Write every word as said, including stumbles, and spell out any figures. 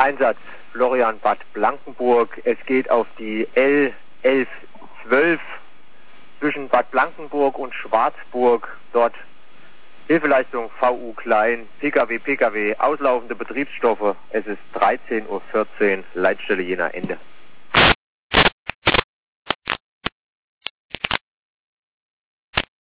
Einsatz Florian Bad Blankenburg. Es geht auf die L elf zwölf zwischen Bad Blankenburg und Schwarzburg. Dort Hilfeleistung V U Klein, Pkw, Pkw, auslaufende Betriebsstoffe. Es ist dreizehn Uhr vierzehn, Leitstelle Jena, Ende.